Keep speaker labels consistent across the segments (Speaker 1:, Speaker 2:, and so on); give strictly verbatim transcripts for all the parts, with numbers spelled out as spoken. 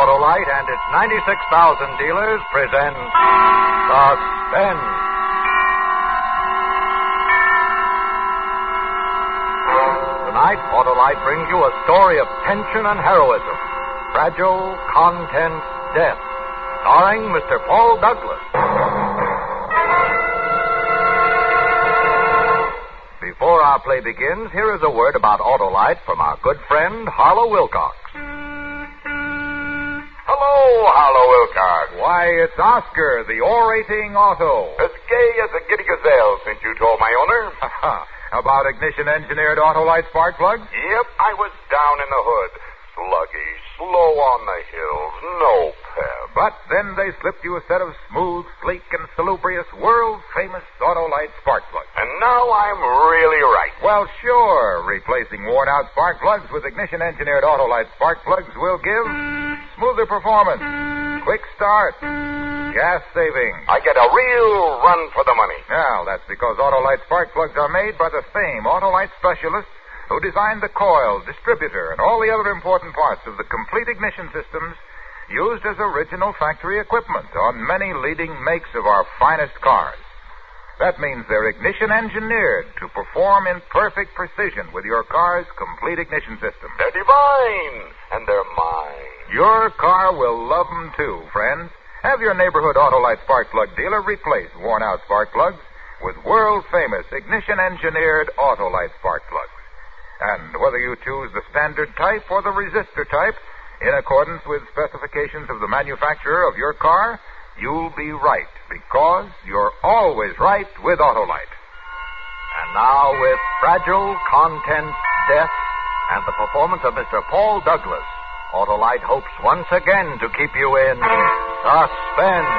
Speaker 1: Autolite and its ninety-six thousand dealers present Suspense. Tonight, Autolite brings you a story of tension and heroism. Fragile Contents Death, starring Mister Paul Douglas. Before our play begins, here is a word about Autolite from our good friend, Harlow Wilcox.
Speaker 2: Hello, Harlow Wilcox.
Speaker 1: Why, it's Oscar, the orating auto.
Speaker 2: As gay as a giddy gazelle, since you told my owner.
Speaker 1: About ignition-engineered Autolite spark plugs?
Speaker 2: Yep, I was down in the hood. Sluggish, slow on the hills, no pep.
Speaker 1: But then they slipped you a set of smooth, sleek, and salubrious, world-famous Autolite spark plugs.
Speaker 2: And now I'm really right.
Speaker 1: Well, sure. Replacing worn-out spark plugs with ignition-engineered Autolite spark plugs will give smoother performance, quick start, gas saving.
Speaker 2: I get a real run for the money.
Speaker 1: Well, that's because Autolite spark plugs are made by the same Autolite specialists who designed the coil, distributor, and all the other important parts of the complete ignition systems used as original factory equipment on many leading makes of our finest cars. That means they're ignition engineered to perform in perfect precision with your car's complete ignition system.
Speaker 2: They're divine, and they're mine.
Speaker 1: Your car will love them too, friends. Have your neighborhood Autolite spark plug dealer replace worn-out spark plugs with world-famous ignition-engineered Autolite spark plugs. And whether you choose the standard type or the resistor type, in accordance with specifications of the manufacturer of your car, you'll be right, because you're always right with Autolite. And now, with Fragile Contents Death and the performance of Mister Paul Douglas, Autolite hopes once again to keep you in suspense.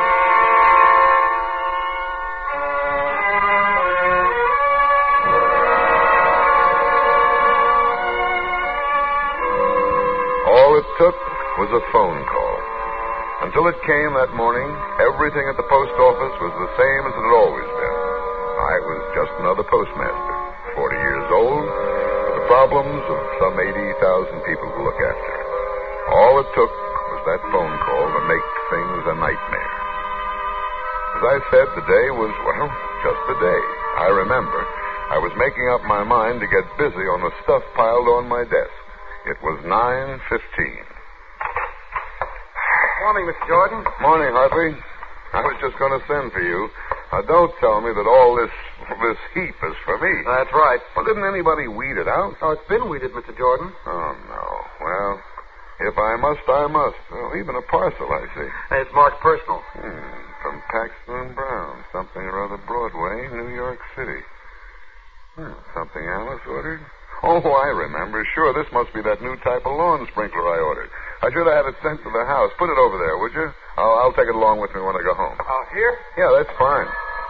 Speaker 3: All it took was a phone call. Until it came that morning, everything at the post office was the same as it had always been. I was just another postmaster, forty years old, with the problems of some eighty thousand people to look after. All it took was that phone call to make things a nightmare. As I said, the day was, well, just a day. I remember I was making up my mind to get busy on the stuff piled on my desk. It was nine fifteen.
Speaker 4: Morning, Mister Jordan.
Speaker 3: Morning, Hartley. I was just going to send for you. Now, don't tell me that all this this heap is for me.
Speaker 4: That's right.
Speaker 3: Well, didn't anybody weed it out?
Speaker 4: Oh, it's been weeded, Mister Jordan.
Speaker 3: Oh, no. Well, if I must, I must. Well, even a parcel, I see.
Speaker 4: Hey, it's marked personal.
Speaker 3: Hmm, from Paxton and Brown. Something or other Broadway, New York City. Hmm, something Alice ordered? Oh, I remember. Sure, this must be that new type of lawn sprinkler I ordered. I should have had it sent to the house. Put it over there, would you? I'll, I'll take it along with me when I go home.
Speaker 4: Uh, here?
Speaker 3: Yeah, that's fine.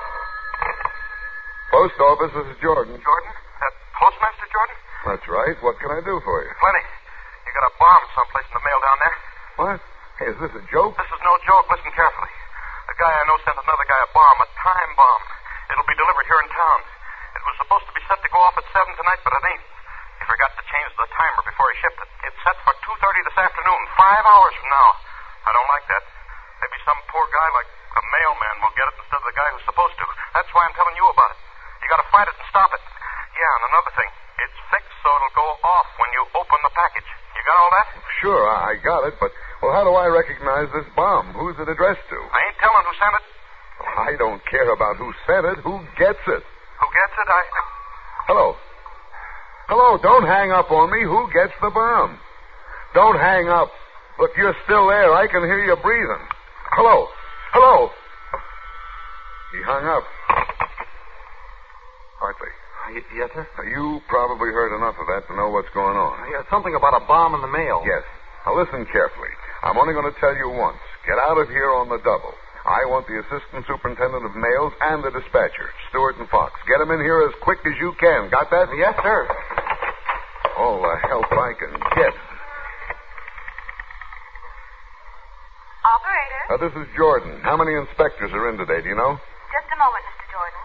Speaker 3: Post office, this is Jordan.
Speaker 5: Jordan? That Postmaster Jordan?
Speaker 3: That's right. What can I do for you?
Speaker 5: Plenty. You got a bomb someplace in the mail down there?
Speaker 3: What? Hey, is this a joke?
Speaker 5: This is no joke. Listen carefully. A guy I know sent another guy a bomb, a time bomb. It'll be delivered here in town. It was supposed to be set to go off at seven tonight, but it ain't. He forgot to change the timer before he shipped it. It's set for two thirty this afternoon, five hours from now. I don't like that. Maybe some poor guy like a mailman will get it instead of the guy who's supposed to. That's why I'm telling you about it. You got to fight it and stop it. Yeah, and another thing. It's fixed so it'll go off when you open the package. You got all that?
Speaker 3: Sure, I, I got it, but, well, how do I recognize this bomb? Who's it addressed to?
Speaker 5: I ain't telling who sent it.
Speaker 3: I don't care about who sent it. Who gets it?
Speaker 5: Who gets it? I...
Speaker 3: Hello. Hello, don't hang up on me. Who gets the bomb? Don't hang up. Look, you're still there. I can hear you breathing. Hello. Hello. He hung up. Hartley.
Speaker 4: Y- yes, sir?
Speaker 3: Now, you probably heard enough of that to know what's going on.
Speaker 4: Yeah, something about a bomb in the mail.
Speaker 3: Yes. Now, listen carefully. I'm only going to tell you once. Get out of here on the double. I want the assistant superintendent of mails and the dispatcher, Stewart and Fox. Get them in here as quick as you can. Got that?
Speaker 4: Yes, sir.
Speaker 3: All the help I can get.
Speaker 6: Operator?
Speaker 3: Now, this is Jordan. How many inspectors are in today, do you know?
Speaker 6: Just a moment, Mister Jordan.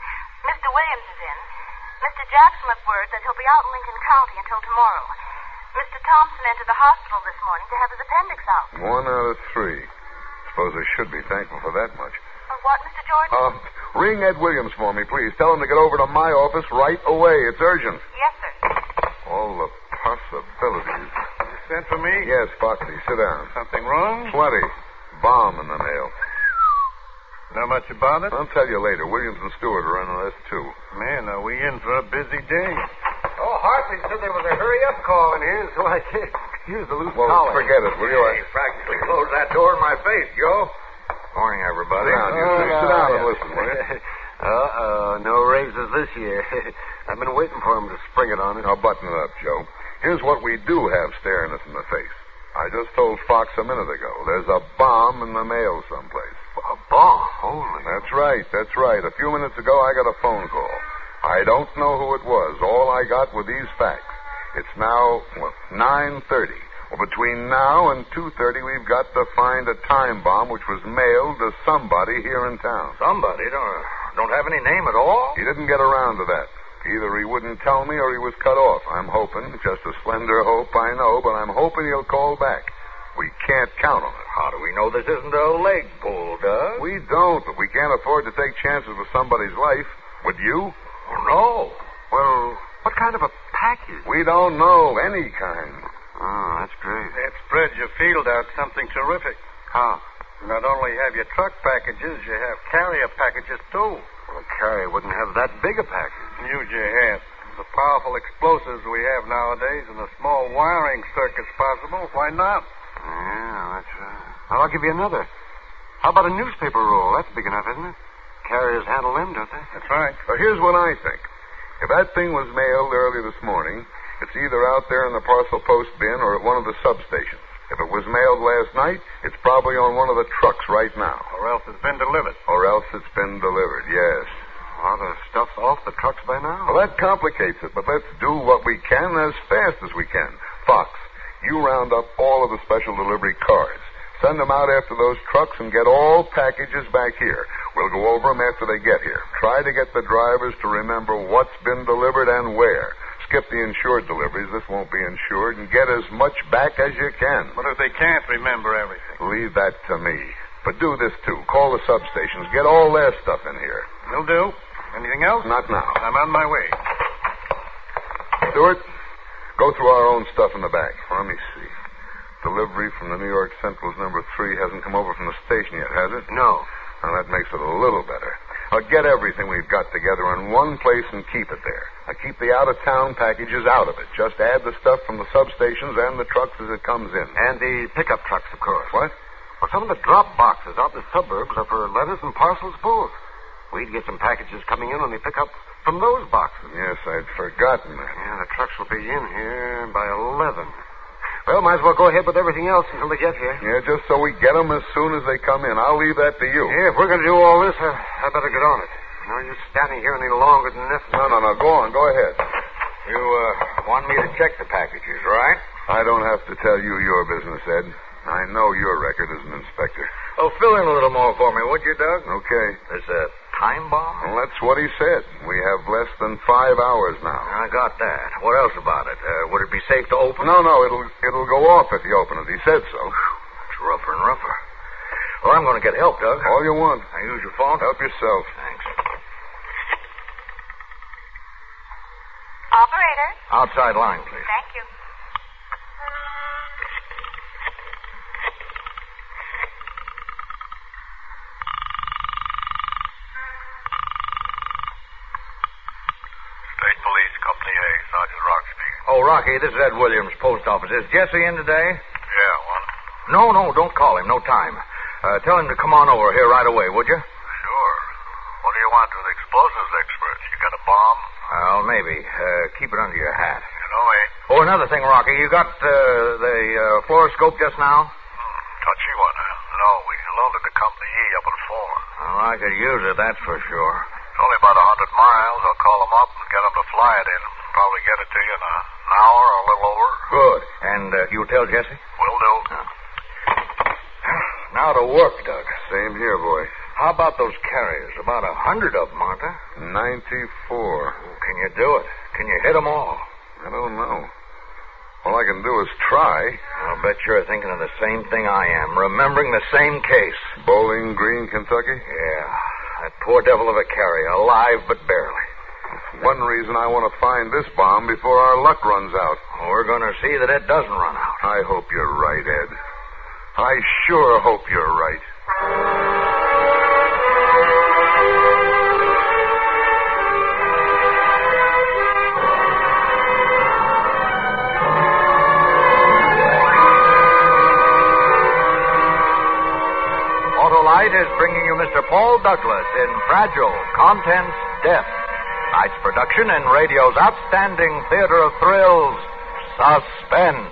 Speaker 6: Mister Williams is in. Mister Jackson left word that he'll be out in Lincoln County until tomorrow. Mister Thompson entered the hospital this morning to have his appendix out.
Speaker 3: One out of three. Suppose I should be thankful for that much.
Speaker 6: For what, Mister Jordan?
Speaker 3: Uh, ring Ed Williams for me, please. Tell him to get over to my office right away. It's urgent.
Speaker 6: Yes, sir.
Speaker 3: All the possibilities.
Speaker 7: You sent for me?
Speaker 3: Yes, Foxy, sit down.
Speaker 7: Something wrong?
Speaker 3: Plenty. Bomb in the mail.
Speaker 7: Know much about it?
Speaker 3: I'll tell you later. Williams and Stewart are on this, too.
Speaker 7: Man, are we in for a busy day?
Speaker 4: Oh, Hartley said there was a hurry-up call in here, so I can't use the loose
Speaker 3: Well,
Speaker 4: collar.
Speaker 3: forget it, will you? I...
Speaker 4: He practically closed that door in my face, Joe. Morning, everybody.
Speaker 3: Sit down, you two. Sit down and listen, will you?
Speaker 4: Uh-oh, no raises this year. I've been waiting for him to spring it on us.
Speaker 3: Now, button it up, Joe. Here's what we do have staring us in the face. I just told Fox a minute ago. There's a bomb in the mail someplace.
Speaker 4: A bomb? Holy.
Speaker 3: That's right, that's right. A few minutes ago, I got a phone call. I don't know who it was. All I got were these facts. It's now, what, nine thirty. Well, between now and two thirty, we've got to find a time bomb which was mailed to somebody here in town.
Speaker 4: Somebody? Don't, don't have any name at all?
Speaker 3: He didn't get around to that. Either he wouldn't tell me or he was cut off. I'm hoping, just a slender hope, I know, but I'm hoping he'll call back. We can't count on it.
Speaker 4: How do we know this isn't a leg pull, Doug?
Speaker 3: We don't, but we can't afford to take chances with somebody's life. Would you?
Speaker 4: Oh, no. Well, what kind of a package?
Speaker 3: We don't know. Any kind.
Speaker 4: Oh, that's great.
Speaker 7: That spreads your field out something terrific.
Speaker 4: How?
Speaker 7: You not only have your truck packages, you have carrier packages, too.
Speaker 4: Well, a carrier wouldn't have that big a package.
Speaker 7: Use your head. The powerful explosives we have nowadays and the small wiring circuits possible, why not?
Speaker 4: Yeah, that's right. Well, I'll give you another. How about a newspaper roll? That's big enough, isn't it? Carriers handle them, don't they?
Speaker 7: That's right.
Speaker 3: Well, here's what I think. If that thing was mailed early this morning, it's either out there in the parcel post bin or at one of the substations. If it was mailed last night, it's probably on one of the trucks right now.
Speaker 7: Or else it's been delivered.
Speaker 3: Or else it's been delivered, yes.
Speaker 4: Well, the stuff's off the trucks by now.
Speaker 3: Well, that complicates it, but let's do what we can as fast as we can. Fox, you round up all of the special delivery cars. Send them out after those trucks and get all packages back here. We'll go over them after they get here. Try to get the drivers to remember what's been delivered and where. Skip the insured deliveries. This won't be insured. And get as much back as you can.
Speaker 7: What if they can't remember everything?
Speaker 3: Leave that to me. But do this, too. Call the substations. Get all their stuff in here.
Speaker 7: Will do. Anything else?
Speaker 3: Not now.
Speaker 7: I'm on my way.
Speaker 3: Stewart, go through our own stuff in the back. Let me see. Delivery from the New York Central's number three hasn't come over from the station yet, has it?
Speaker 4: No.
Speaker 3: Now, that makes it a little better. I'll get everything we've got together in one place and keep it there. Now, keep the out-of-town packages out of it. Just add the stuff from the substations and the trucks as it comes in.
Speaker 4: And the pickup trucks, of course.
Speaker 3: What?
Speaker 4: Well, some of the drop boxes out in the suburbs are for letters and parcels both. We'd get some packages coming in on the pickup from those boxes.
Speaker 3: Yes, I'd forgotten that.
Speaker 4: Yeah, the trucks will be in here by eleven. Well, might as well go ahead with everything else until they get here.
Speaker 3: Yeah, just so we get them as soon as they come in. I'll leave that to you.
Speaker 4: Yeah, if we're going to do all this, I, I better get on it. No use standing here any longer than necessary.
Speaker 3: No, no, no. Go on. Go ahead.
Speaker 4: You uh, want me to check the packages, right?
Speaker 3: I don't have to tell you your business, Ed. I know your record as an inspector.
Speaker 4: Oh, fill in a little more for me, would you, Doug?
Speaker 3: Okay.
Speaker 4: There's a time bomb?
Speaker 3: Well, that's what he said. We have less than five hours now.
Speaker 4: I got that. What else about it? Uh, would it be safe to open?
Speaker 3: No, no. It'll it'll go off if you open it. He said so.
Speaker 4: It's rougher and rougher. Well, I'm going to get help, Doug.
Speaker 3: All you want.
Speaker 4: I use your phone?
Speaker 3: Help yourself.
Speaker 4: Thanks.
Speaker 6: Operator?
Speaker 4: Outside line, please.
Speaker 6: Thank you.
Speaker 2: State Police, Company A, Sergeant Rock speaking.
Speaker 4: Oh, Rocky, this is Ed Williams, post office. Is Jesse in today?
Speaker 2: Yeah, what?
Speaker 4: No, no, don't call him. No time. Uh, tell him to come on over here right away, would you?
Speaker 2: Sure. What do you want with explosives experts? You got a bomb?
Speaker 4: Well, maybe. Uh, keep it under your hat.
Speaker 2: You know me.
Speaker 4: Oh, another thing, Rocky. You got uh, the uh, fluoroscope just now?
Speaker 2: Hmm, touchy one, huh? No, we loaned it to Company E up in Florida.
Speaker 4: Well, I could use it, that's for sure.
Speaker 2: It's only about a hundred miles. I'll call them up and get them to fly it in. Probably get it to you in a, an hour or a little over.
Speaker 4: Good. And uh, you'll tell Jesse?
Speaker 2: Will do.
Speaker 4: Oh. Now to work, Doug.
Speaker 3: Same here, boy.
Speaker 4: How about those carriers? About a hundred of them, aren't there?
Speaker 3: Ninety-four.
Speaker 4: Can you do it? Can you hit them all?
Speaker 3: I don't know. All I can do is try.
Speaker 4: I'll bet you're thinking of the same thing I am, remembering the same case.
Speaker 3: Bowling Green, Kentucky?
Speaker 4: Yeah. That poor devil of a carrier, alive but barely.
Speaker 3: One reason I want to find this bomb before our luck runs out.
Speaker 4: Well, we're going to see that it doesn't run out.
Speaker 3: I hope you're right, Ed. I sure hope you're right.
Speaker 4: Autolite is bringing you Mister Paul Douglas in Fragile, Contents, Death. Tonight's production in radio's outstanding theater of thrills, Suspense.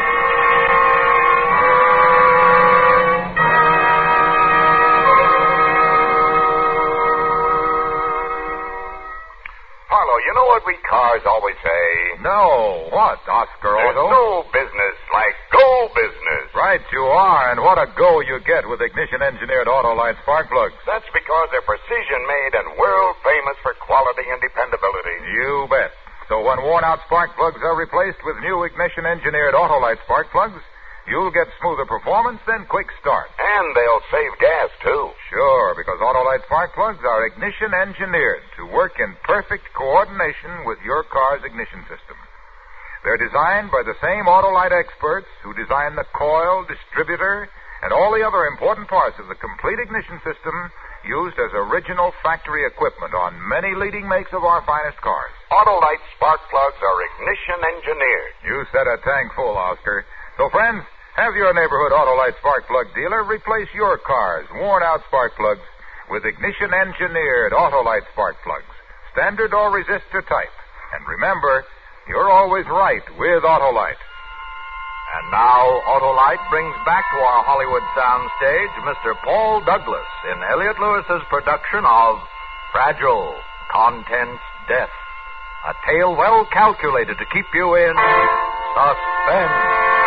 Speaker 2: Harlow, you know what we cars always say?
Speaker 1: No. What, Oscar
Speaker 2: There's
Speaker 1: Otto?
Speaker 2: no business like go business.
Speaker 1: Right you are, and what a go you get with ignition-engineered Autolite spark plugs.
Speaker 2: That's because they're precision-made and world-famous for quality and dependability.
Speaker 1: You bet. So when worn-out spark plugs are replaced with new ignition-engineered Autolite spark plugs, you'll get smoother performance and quick start.
Speaker 2: And they'll save gas, too.
Speaker 1: Sure, because Autolite spark plugs are ignition-engineered to work in perfect coordination with your car's ignition system. They're designed by the same Autolite experts who design the coil, distributor, and all the other important parts of the complete ignition system used as original factory equipment on many leading makes of our finest cars.
Speaker 2: Autolite spark plugs are ignition-engineered.
Speaker 1: You said a tank full, Oscar. So, friends, have your neighborhood Autolite spark plug dealer replace your car's worn-out spark plugs with ignition-engineered Autolite spark plugs, standard or resistor type. And remember, you're always right with Autolite.
Speaker 4: And now, Autolite brings back to our Hollywood soundstage Mister Paul Douglas in Elliot Lewis's production of Fragile, Contents, Death. A tale well calculated to keep you in suspense.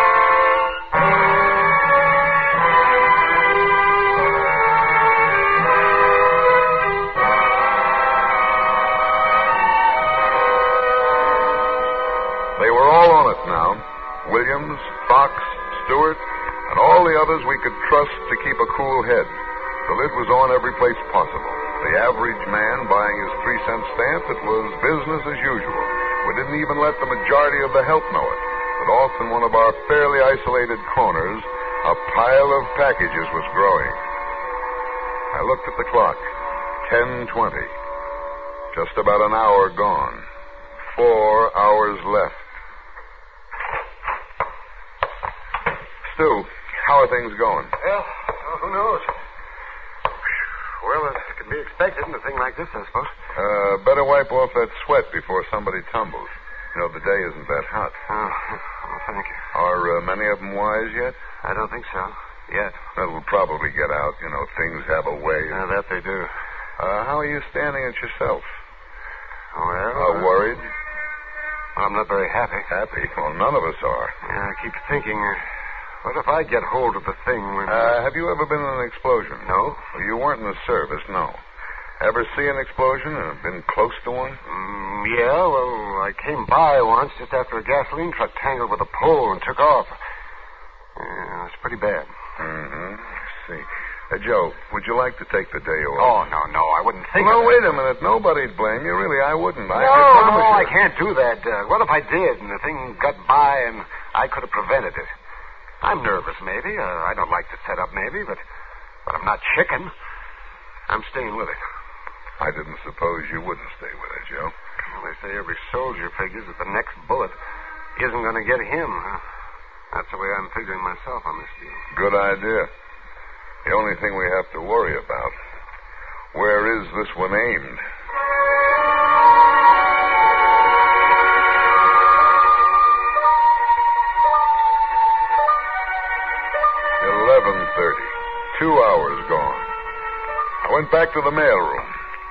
Speaker 3: They were all on it now. Williams, Fox, Stewart, and all the others we could trust to keep a cool head. The lid was on every place possible. The average man buying his three-cent stamp, it was business as usual. We didn't even let the majority of the help know it. But off in one of our fairly isolated corners, a pile of packages was growing. I looked at the clock. ten twenty. Just about an hour gone. Four hours left. Stu, how are things going?
Speaker 4: Well, who knows? Well, it can be expected in a thing like this, I suppose.
Speaker 3: Uh, better wipe off that sweat before somebody tumbles. You know, the day isn't that hot.
Speaker 4: Oh, well, thank you.
Speaker 3: Are uh, many of them wise yet?
Speaker 4: I don't think so. Yet.
Speaker 3: That'll probably get out. You know, things have a way.
Speaker 4: Yeah, that they do.
Speaker 3: Uh, how are you standing it yourself?
Speaker 4: Well...
Speaker 3: Uh, worried?
Speaker 4: I'm not very happy.
Speaker 3: Happy? Well, none of us are.
Speaker 4: Yeah, I keep thinking... Uh, What if I get hold of the thing when...
Speaker 3: Uh, have you ever been in an explosion?
Speaker 4: No.
Speaker 3: Well, you weren't in the service, no. Ever see an explosion or been close to one?
Speaker 4: Mm, yeah, well, I came by once just after a gasoline truck tangled with a pole and took off. Yeah, it's pretty bad.
Speaker 3: Mm-hmm. I see. Uh, Joe, would you like to take the day off?
Speaker 4: Oh, no, no, I wouldn't think
Speaker 3: Well,
Speaker 4: of
Speaker 3: wait
Speaker 4: that.
Speaker 3: a minute. Nobody'd blame you. Really, I wouldn't.
Speaker 4: No,
Speaker 3: I, I promise
Speaker 4: no,
Speaker 3: you.
Speaker 4: I can't do that. Uh, what if I did and the thing got by and I could have prevented it? I'm nervous, maybe. Uh, I don't like to set up, maybe, but but I'm not chicken. I'm staying with it.
Speaker 3: I didn't suppose you wouldn't stay with it, Joe.
Speaker 4: Well, they say every soldier figures that the next bullet isn't going to get him. Huh? That's the way I'm figuring myself on this deal.
Speaker 3: Good idea. The only thing we have to worry about, where is this one aimed? eleven thirty. Two hours gone. I went back to the mailroom.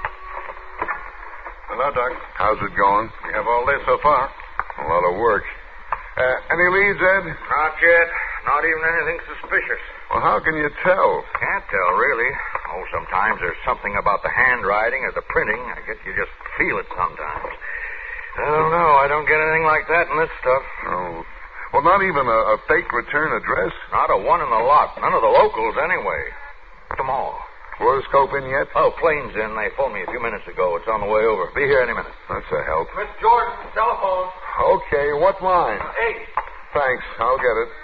Speaker 7: Hello, Doc.
Speaker 3: How's it going?
Speaker 7: We have all day so far.
Speaker 3: A lot of work. Uh, any leads, Ed?
Speaker 4: Not yet. Not even anything suspicious.
Speaker 3: Well, how can you tell?
Speaker 4: Can't tell, really. Oh, sometimes there's something about the handwriting or the printing. I guess you just feel it sometimes. I don't know. I don't get anything like that in this stuff.
Speaker 3: Oh. Well, not even a, a fake return address?
Speaker 4: Not a one in the lot. None of the locals, anyway. Come on.
Speaker 3: Fluoroscope in yet?
Speaker 4: Oh, plane's in. They phoned me a few minutes ago. It's on the way over. Be here any minute.
Speaker 3: That's a help.
Speaker 7: Miss Jordan, telephone.
Speaker 3: Okay, what line?
Speaker 7: Eight.
Speaker 3: Thanks, I'll get it.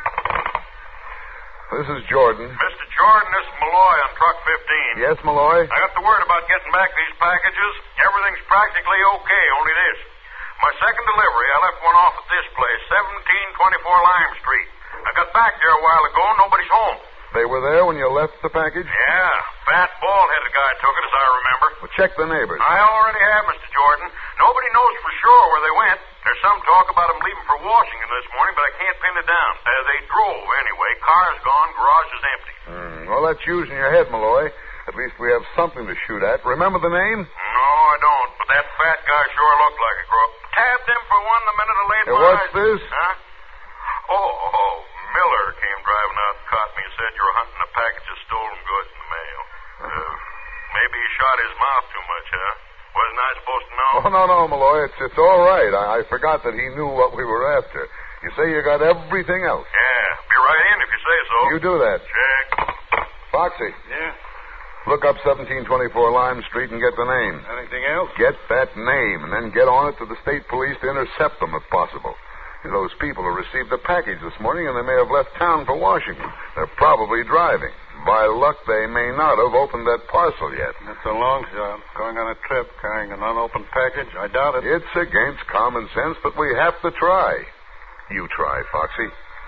Speaker 3: This is Jordan.
Speaker 2: Mister Jordan, this is Malloy on truck fifteen.
Speaker 3: Yes, Malloy?
Speaker 2: I got the word about getting back these packages. Everything's practically okay, only this. My second delivery, I left one off at this place, seventeen twenty-four Lime Street. I got back there a while ago and nobody's home.
Speaker 3: They were there when you left the package?
Speaker 2: Yeah, fat, bald-headed guy took it, as I remember.
Speaker 3: Well, check the neighbors.
Speaker 2: I already have, Mister Jordan. Nobody knows for sure where they went. There's some talk about them leaving for Washington this morning, but I can't pin it down. Uh, they drove, anyway. Car's gone, garage is empty.
Speaker 3: Mm, well, that's using your head, Malloy. At least we have something to shoot at. Remember the name?
Speaker 2: No, I don't, but that fat guy sure looked like a crook. Tabbed him for one the minute I laid
Speaker 3: Hey,
Speaker 2: my
Speaker 3: what's
Speaker 2: eyes.
Speaker 3: this?
Speaker 2: Huh? Oh, oh, Miller came driving out and caught me and said you were hunting a package of stolen goods in the mail. Uh, maybe he shot his mouth too much, huh? Wasn't I supposed to know?
Speaker 3: Oh, no, no, Malloy. It's, it's all right. I, I forgot that he knew what we were after. You say you got everything else.
Speaker 2: Yeah, be right in if you say so.
Speaker 3: You do that.
Speaker 2: Check.
Speaker 3: Foxy,
Speaker 7: Yeah?
Speaker 3: look up seventeen twenty-four Lime Street and get the name.
Speaker 7: Anything else?
Speaker 3: Get that name, and then get on it to the state police to intercept them if possible. Those people who received the package this morning, and they may have left town for Washington. They're probably driving. By luck, they may not have opened that parcel yet.
Speaker 7: That's a long shot. Going on a trip, carrying an unopened package? I doubt it.
Speaker 3: It's against common sense, but we have to try. You try, Foxy.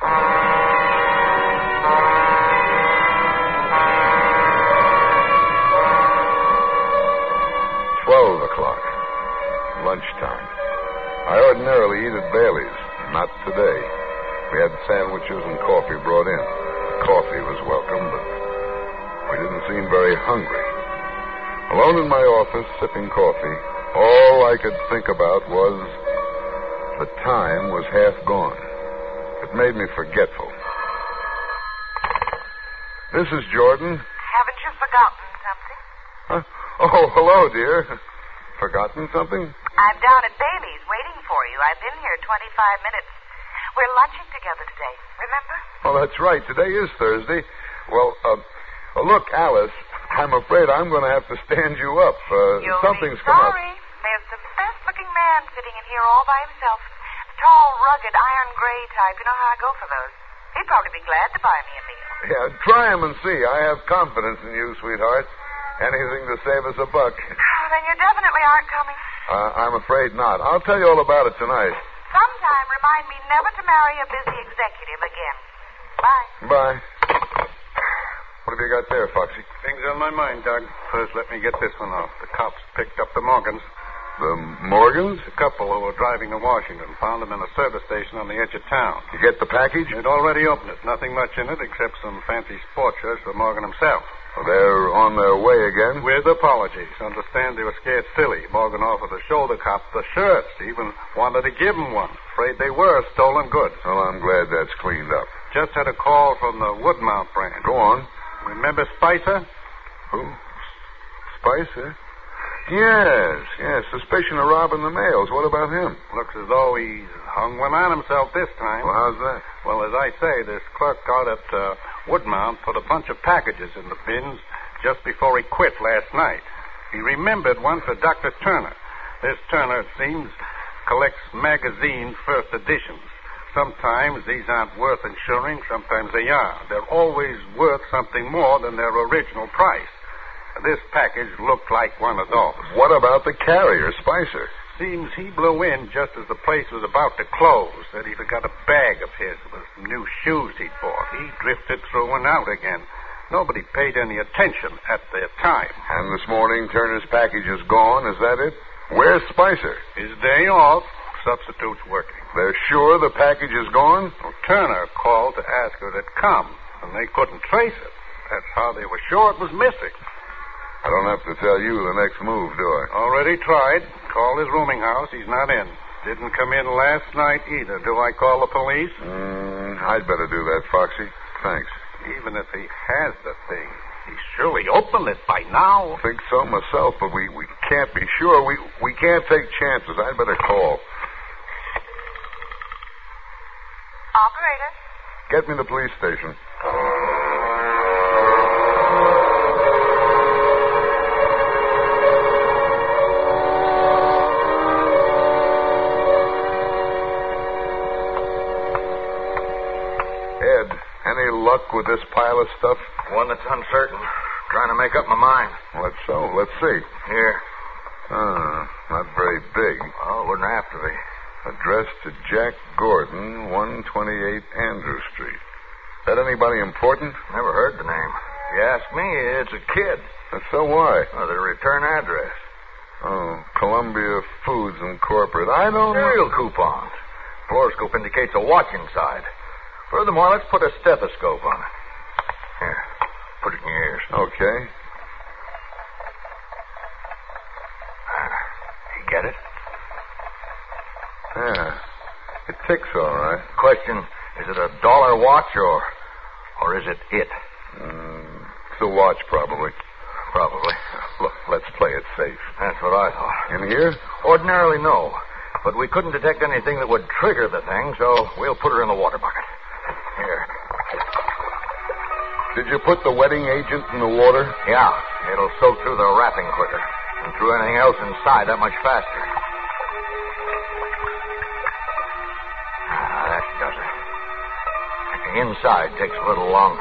Speaker 3: Twelve o'clock. Lunchtime. I ordinarily eat at Bailey's. Not today. We had sandwiches and coffee brought in. Coffee was welcome, but we didn't seem very hungry. Alone in my office, sipping coffee, all I could think about was the time was half gone. It made me forgetful. This is Jordan.
Speaker 6: Haven't you forgotten something?
Speaker 3: Huh? Oh, hello, dear. Forgotten something?
Speaker 6: I'm down at Bailey's waiting for you. I've been here twenty-five minutes. We're lunching together today, remember?
Speaker 3: Oh, that's right. Today is Thursday. Well, uh, uh, look, Alice, I'm afraid I'm going to have to stand you up. Uh,
Speaker 6: You'll
Speaker 3: something's
Speaker 6: be
Speaker 3: come up.
Speaker 6: sorry. There's the best-looking man sitting in here all by himself. The tall, rugged, iron-gray type. You know how I go for those. He'd probably be glad to buy me a meal.
Speaker 3: Yeah, try him and see. I have confidence in you, sweetheart. Anything to save us a buck.
Speaker 6: Oh, then you definitely aren't coming.
Speaker 3: Uh, I'm afraid not. I'll tell you all about it tonight.
Speaker 6: Sometime remind me never to marry a busy executive again. Bye.
Speaker 3: Bye. What have you got there, Foxy?
Speaker 7: Things on my mind, Doug. First, let me get this one off. The cops picked up the Morgans.
Speaker 3: The Morgans?
Speaker 7: The couple who were driving to Washington found them in a service station on the edge of town.
Speaker 3: You get the package?
Speaker 7: They'd already opened it. Nothing much in it except some fancy sports shirts for Morgan himself.
Speaker 3: Well, they're on their way again?
Speaker 7: With apologies. Understand they were scared silly. Morgan offered to show the cop the shirts. Even wanted to give them one. Afraid they were stolen goods.
Speaker 3: Well, I'm glad that's cleaned up.
Speaker 7: Just had a call from the Woodmount branch.
Speaker 3: Go on.
Speaker 7: Remember Spicer?
Speaker 3: Who? Spicer? Yes, yes. Suspicion of robbing the mails. What about him?
Speaker 7: Looks as though he's hung one on himself this time.
Speaker 3: Well, how's that?
Speaker 7: Well, as I say, this clerk out at uh, Woodmount put a bunch of packages in the bins just before he quit last night. He remembered one for Doctor Turner. This Turner, it seems, collects magazine first editions. Sometimes these aren't worth insuring, sometimes they are. They're always worth something more than their original price. This package looked like one of those.
Speaker 3: What about the carrier, Spicer?
Speaker 7: Seems he blew in just as the place was about to close. Said he forgot a bag of his with some new shoes he'd bought. He drifted through and out again. Nobody paid any attention at the time.
Speaker 3: And this morning, Turner's package is gone. Is that it? Where's Spicer?
Speaker 7: His day off. Substitute's working.
Speaker 3: They're sure the package is gone?
Speaker 7: Well, Turner called to ask her it come, and they couldn't trace it. That's how they were sure it was missing.
Speaker 3: I don't have to tell you the next move, do I?
Speaker 7: Already tried. Called his rooming house. He's not in. Didn't come in last night either. Do I call the police?
Speaker 3: Mm, I'd better do that, Foxy. Thanks.
Speaker 7: Even if he has the thing, he surely opened it by now.
Speaker 3: I think so myself, but we, we can't be sure. We we can't take chances. I'd better call.
Speaker 6: operator.
Speaker 3: Get me the police station. Ed, any luck with this pile of stuff?
Speaker 4: One that's uncertain. Trying to make up my mind.
Speaker 3: Let's so. Let's see.
Speaker 4: Here.
Speaker 3: Ah, not very big.
Speaker 4: Oh, it wouldn't have to be.
Speaker 3: Addressed to Jack Gordon, one twenty-eight Andrew Street. That anybody important?
Speaker 4: Never heard the name. If you ask me, it's a kid.
Speaker 3: Uh, so why?
Speaker 4: Oh, the return address.
Speaker 3: Oh, Columbia Foods Incorporated. I don't know.
Speaker 4: Serial coupons. Fluoroscope indicates a watch inside. Furthermore, let's put a stethoscope on it. Here, put it in your ears.
Speaker 3: Okay.
Speaker 4: Uh, you get it?
Speaker 3: Yeah. It ticks all right.
Speaker 4: Question, is it a dollar watch or or is it it?
Speaker 3: Mm, it's a watch, probably.
Speaker 4: Probably.
Speaker 3: Look, let's play it safe.
Speaker 4: That's what I thought.
Speaker 3: In here?
Speaker 4: Ordinarily, no. But we couldn't detect anything that would trigger the thing, so we'll put her in the water bucket. Here.
Speaker 3: Did you put the wetting agent in the water?
Speaker 4: Yeah. It'll soak through the wrapping quicker. And through anything else inside that much faster. Ah, that does it. The inside takes a little longer.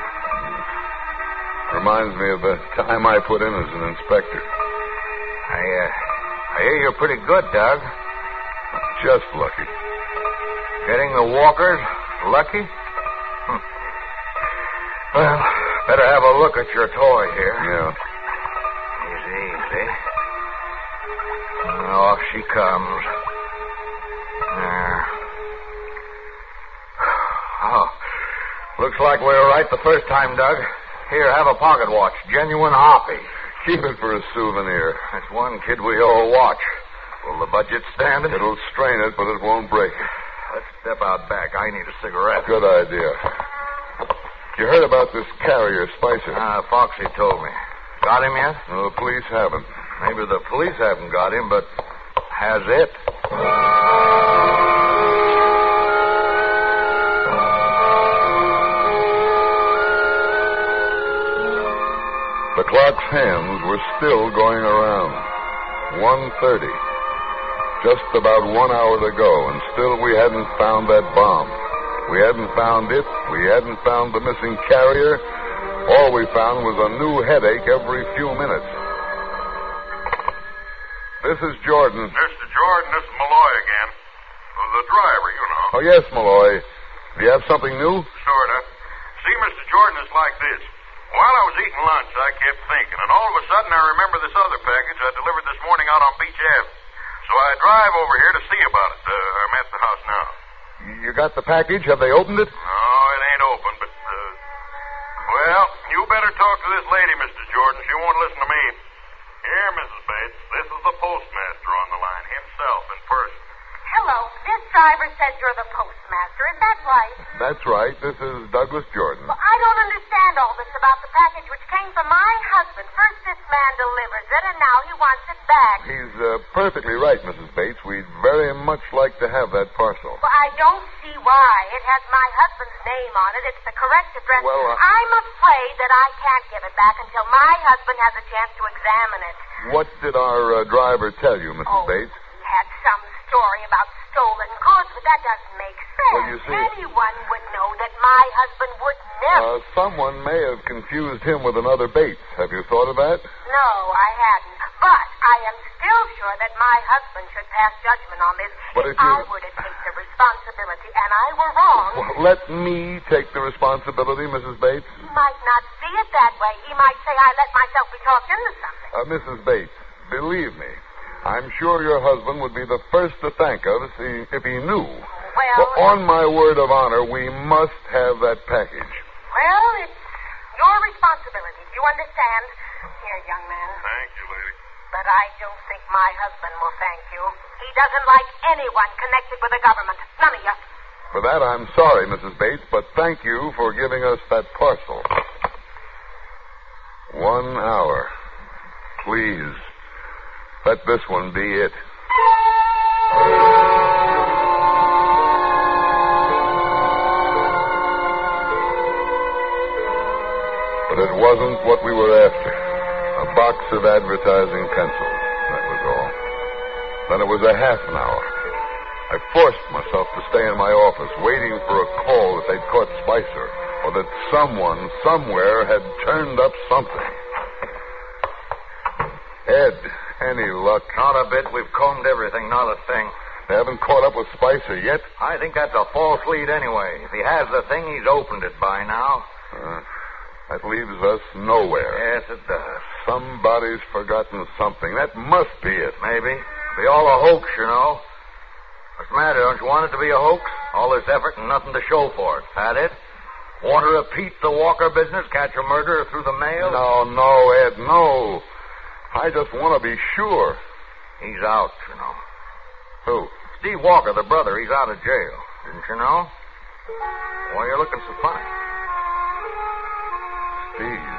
Speaker 3: Reminds me of the time I put in as an inspector.
Speaker 4: I, uh, I hear you're pretty good, Doug.
Speaker 3: Just lucky.
Speaker 4: Getting the walkers lucky? Hm. Well, better have a look at your toy here.
Speaker 3: Yeah.
Speaker 4: Easy, easy. And off she comes. There. Oh, looks like we were right the first time, Doug. Here, have a pocket watch. Genuine Hoppy.
Speaker 3: Keep it for a souvenir.
Speaker 4: That's one kid we owe a watch. Will the budget stand it?
Speaker 3: It'll strain it, but it won't break it.
Speaker 4: Let's step out back. I need a cigarette.
Speaker 3: Good idea. You heard about this carrier, Spicer?
Speaker 4: Ah, Foxy told me. Got him yet?
Speaker 3: No, the police haven't.
Speaker 4: Maybe the police haven't got him, but has it?
Speaker 3: The clock's hands were still going around. one thirty. Just about one hour to go, and still we hadn't found that bomb. We hadn't found it. We hadn't found the missing carrier. All we found was a new headache every few minutes. This is Jordan.
Speaker 2: Mister Jordan, this is Malloy again. The driver, you know.
Speaker 3: Oh, yes, Malloy. Do you have something new?
Speaker 2: Sort of. See, Mister Jordan, it's like this. While I was eating lunch, I kept thinking, and all of a sudden I remember this other package I delivered this morning out on Beach Avenue. So I drive over here to see about it. Uh, I'm at the house now.
Speaker 3: You got the package? Have they opened it?
Speaker 2: No, it ain't open, but, uh... Well, you better talk to this lady, Mister Jordan. She won't listen to me. Here, Missus Bates, this is the postmaster on the line, himself in person.
Speaker 8: Hello. This driver says you're the postmaster. Is that right?
Speaker 3: That's right. This is Douglas Jordan.
Speaker 8: Well, I don't understand all this about the package which came from my husband. First this man delivers it, and now he wants it back.
Speaker 3: He's uh, perfectly right, Missus Bates. We'd very much like to have that parcel.
Speaker 8: Well, I don't see why. It has my husband's name on it. It's the correct address.
Speaker 3: Well, uh...
Speaker 8: I'm afraid that I can't give it back until my husband has a chance to examine it.
Speaker 3: What did our uh, driver tell you, Missus
Speaker 8: Oh,
Speaker 3: Bates?
Speaker 8: he had some story about stolen goods, but that doesn't make sense.
Speaker 3: Well, you see...
Speaker 8: Anyone would know that my husband would never...
Speaker 3: Uh, someone may have confused him with another Bates. Have you thought of that?
Speaker 8: No, I hadn't. But I am still sure that my husband should pass judgment on this.
Speaker 3: But
Speaker 8: if
Speaker 3: if you...
Speaker 8: I were to take the responsibility and I were wrong...
Speaker 3: Well, let me take the responsibility, Missus Bates.
Speaker 8: He might not see it that way. He might say I let myself be talked into something.
Speaker 3: Uh, Missus Bates, believe me, I'm sure your husband would be the first to thank us if he knew.
Speaker 8: Well...
Speaker 3: But on my word of honor, we must have that package.
Speaker 8: Well, it's your responsibility. Do you understand? Here, young man.
Speaker 2: Thank you, lady.
Speaker 8: But I don't think my husband will thank you. He doesn't like anyone connected with the government. None of you.
Speaker 3: For that, I'm sorry, Missus Bates, but thank you for giving us that parcel. One hour. Please, let this one be it. wasn't what we were after. A box of advertising pencils. That was all. Then it was a half an hour. I forced myself to stay in my office, waiting for a call that they'd caught Spicer, or that someone, somewhere, had turned up something. Ed, any luck?
Speaker 4: Not a bit. We've combed everything, not a thing.
Speaker 3: They haven't caught up with Spicer yet?
Speaker 4: I think that's a false lead anyway. If he has the thing, he's opened it by now.
Speaker 3: Uh, that leaves us nowhere.
Speaker 4: Yes, it does.
Speaker 3: Somebody's forgotten something. That must be it.
Speaker 4: Maybe. Be all a hoax, you know. What's the matter? Don't you want it to be a hoax? All this effort and nothing to show for it. That it? Want to repeat the Walker business? Catch a murderer through the mail?
Speaker 3: No, no, Ed, no. I just want to be sure.
Speaker 4: He's out, you know.
Speaker 3: Who?
Speaker 4: Steve Walker, the brother. He's out of jail. Didn't you know? Why are you looking so funny?
Speaker 3: Steve.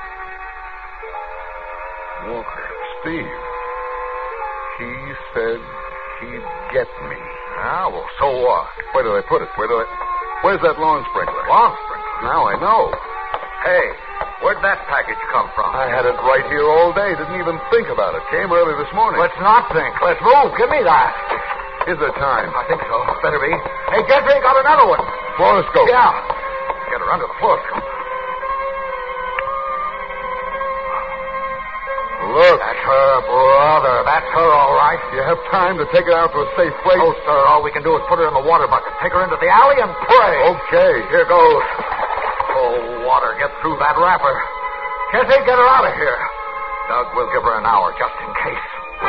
Speaker 3: Walker. Steve. He said he'd get me.
Speaker 4: Ah, well, so what?
Speaker 3: Where do they put it? Where do they... Where's that lawn sprinkler?
Speaker 4: Lawn sprinkler?
Speaker 3: Now I know.
Speaker 4: Hey, where'd that package come from?
Speaker 3: I had it right here all day. Didn't even think about it. Came early this morning.
Speaker 4: Let's not think. Let's move. Give me that.
Speaker 3: Is there time?
Speaker 4: I think so. Better be. Hey, Gentry, got another one.
Speaker 3: Fluoroscope.
Speaker 4: Yeah. Get her under the fluoroscope.
Speaker 3: Look.
Speaker 4: That's her, brother. That's her, all right.
Speaker 3: You have time to take her out to a safe place?
Speaker 4: Oh, sir, all we can do is put her in the water bucket. Take her into the alley and pray.
Speaker 3: Okay.
Speaker 4: Here goes. Oh, water, get through that wrapper. Jesse, get her out of here. Doug, we'll give her an hour just in case.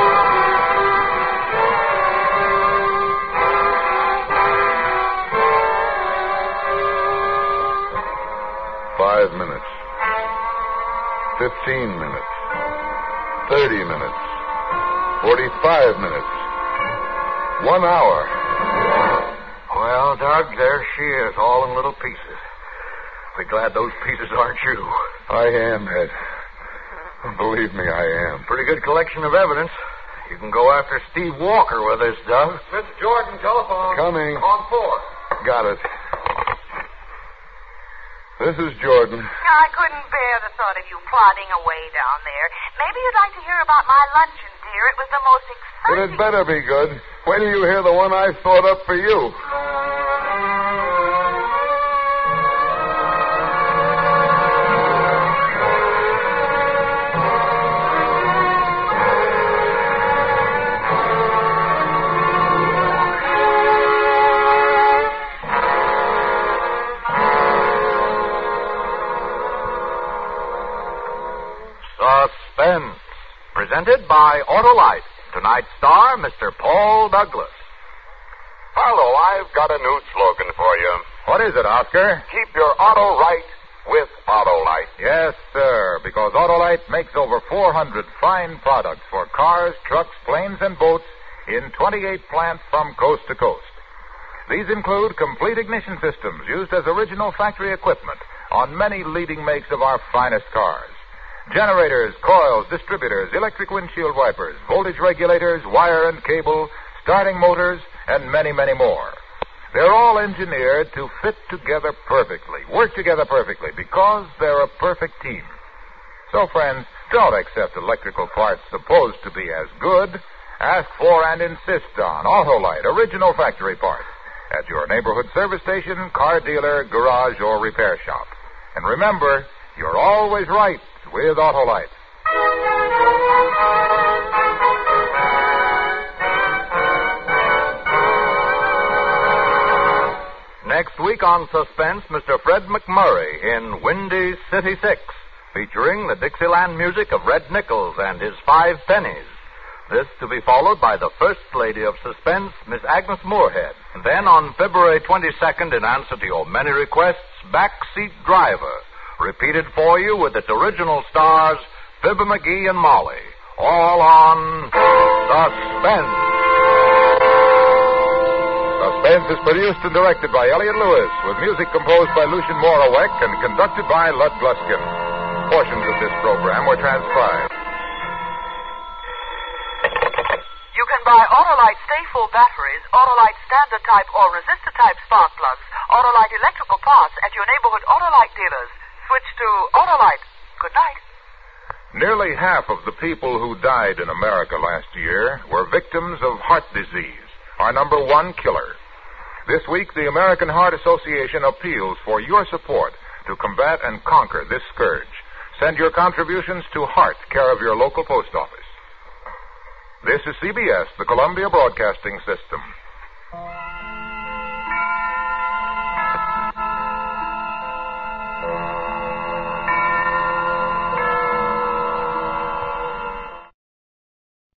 Speaker 3: Five minutes. Fifteen minutes. Thirty minutes. Forty-five minutes. One hour.
Speaker 4: Well, Doug, there she is, all in little pieces. Be glad those pieces aren't you.
Speaker 3: I am, Ed. Believe me, I am.
Speaker 4: Pretty good collection of evidence. You can go after Steve Walker with this, Doug.
Speaker 5: Miss Jordan, telephone.
Speaker 3: Coming.
Speaker 5: On four.
Speaker 3: Got it. This is Jordan.
Speaker 6: I couldn't bear the thought of you plodding away down there. Maybe you'd like to hear about my luncheon, dear. It was the most
Speaker 3: But
Speaker 6: exciting...
Speaker 3: it better be good. Wait till you hear the one I thought up for you.
Speaker 4: Suspense. Presented by Autolite. Tonight's star, Mister Paul Douglas.
Speaker 2: Hello, I've got a new slogan for you.
Speaker 4: What is it, Oscar?
Speaker 2: Keep your auto right with Autolite.
Speaker 1: Yes, sir, because Autolite makes over four hundred fine products for cars, trucks, planes, and boats in twenty-eight plants from coast to coast. These include complete ignition systems used as original factory equipment on many leading makes of our finest cars. Generators, coils, distributors, electric windshield wipers, voltage regulators, wire and cable, starting motors, and many, many more. They're all engineered to fit together perfectly, work together perfectly, because they're a perfect team. So, friends, don't accept electrical parts supposed to be as good. Ask for and insist on Autolite original factory parts at your neighborhood service station, car dealer, garage, or repair shop. And remember, you're always right with Autolite.
Speaker 4: Next week on Suspense, Mister Fred McMurray in Windy City Six, featuring the Dixieland music of Red Nichols and his Five Pennies. This to be followed by the First Lady of Suspense, Miss Agnes Moorehead. And then on February twenty-second, in answer to your many requests, Backseat Driver, repeated for you with its original stars, Fibber McGee and Molly, all on Suspense.
Speaker 1: Suspense is produced and directed by Elliot Lewis, with music composed by Lucian Morawek and conducted by Lud Gluskin. Portions of this program were transcribed.
Speaker 6: You can buy Autolite Stay-Full batteries, Autolite Standard Type or Resistor Type spark plugs, Autolite electrical parts at your neighborhood Autolite dealers. Switch to Autolite. Good night.
Speaker 1: Nearly half of the people who died in America last year were victims of heart disease, our number one killer. This week, the American Heart Association appeals for your support to combat and conquer this scourge. Send your contributions to Heart, care of your local post office. This is C B S, the Columbia Broadcasting System.